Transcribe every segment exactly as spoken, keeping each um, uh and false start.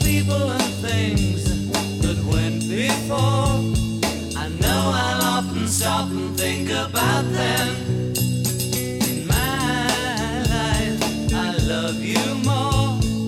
people and things that went before. I know I'll often stop and think about them. In my life, I love you more.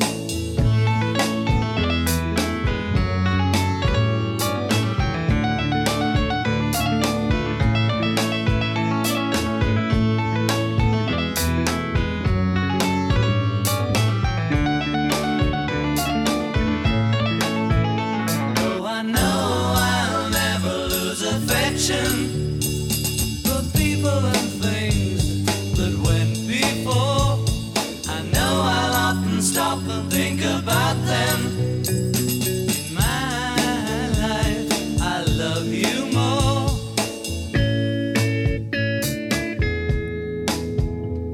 For people and things that went before. I know I'll often stop and think about them. In my life, I love you more.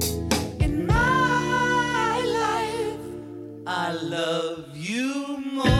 In my life, I love you more.